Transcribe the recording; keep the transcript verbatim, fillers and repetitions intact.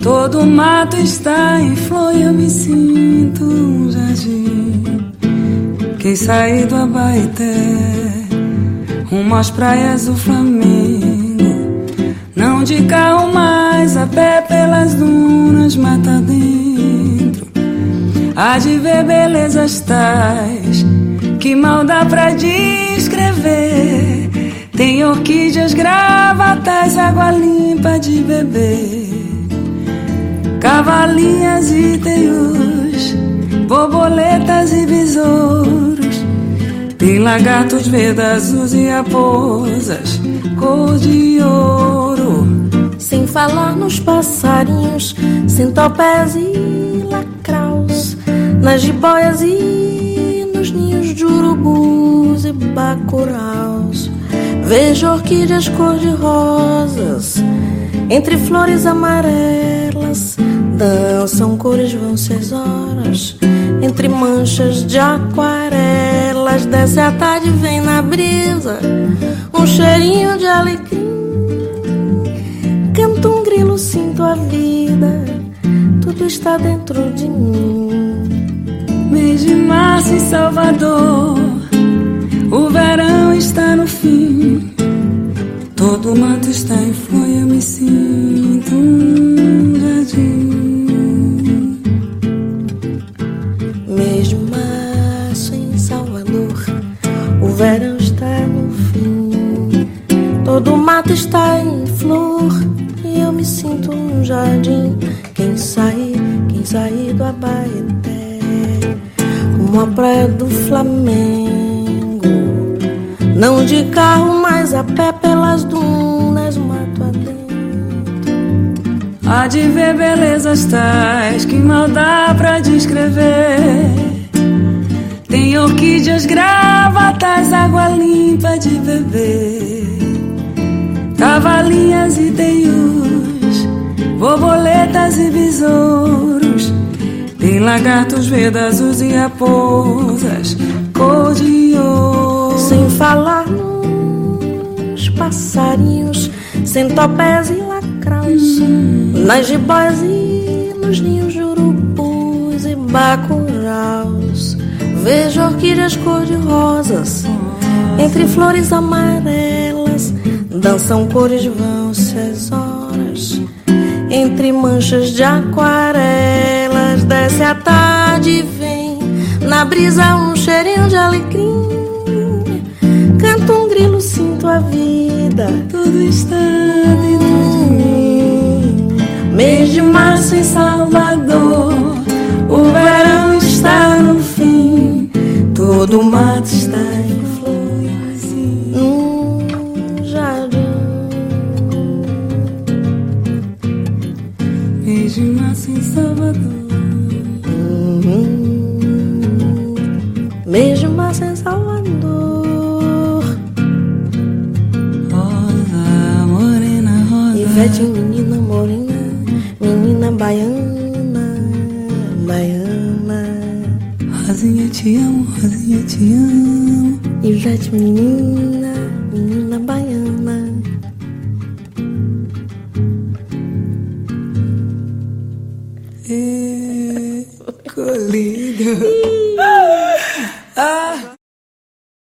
Todo mato está em flor e eu me sinto um jardim. Quem sair do Abaeté rumo às praias do Flamengo, não de carro mais, a pé pelas dunas, mata dentro. Há de ver belezas tais que mal dá pra descrever. Tem orquídeas, gravatas, água limpa de beber, cavalinhas e teius, borboletas e besouros. Tem lagartos verdes, azuis e raposas cor de ouro. Sem falar nos passarinhos, centopés e lacraus, nas jiboias e nos ninhos de urubus e bacuraus. Vejo orquídeas cor-de-rosas entre flores amarelas, dançam cores, vão seis horas entre manchas de aquarelas. Desce a tarde, vem na brisa um cheirinho de alecrim. Canto um grilo, sinto a vida, tudo está dentro de mim. Mês de março em Salvador, o verão está no fim. Todo mato está em flor e eu me sinto um jardim. Mês de março em Salvador, o verão está no fim. Todo mato está em flor e eu me sinto um jardim. Quem sair, quem sair do Abaeté rumo à praia do Flamengo, não de carro, mas a pé pelas dunas, mato adentro. Há de ver belezas tais que mal dá pra descrever. Tem orquídeas, gravatas, água limpa de beber, cavalinhas e teius, borboletas e besouros. Tem lagartos verdes, azuis e raposas cor de ouro. Sem falar nos passarinhos, centopés e lacraus, uhum. nas jiboias e nos ninhos de urubus e bacuraus. Vejo orquídeas cor-de-rosas entre flores amarelas, dançam cores, vão seis horas entre manchas de aquarelas. Desce a tarde e vem na brisa um cheirinho de alecrim. Canto um grilo, sinto a vida, tudo está dentro de mim. Mês de março em Salvador, o verão está no fim. Todo mato está em flores num jardim. Mês de março em Salvador, uhum. Mês de março em Salvador. Rosa, morena, rosa. Ivete, menina morena, menina baiana, baiana. Rosinha, te amo, Rosinha, te amo. Ivete, menina, menina baiana. É, colida.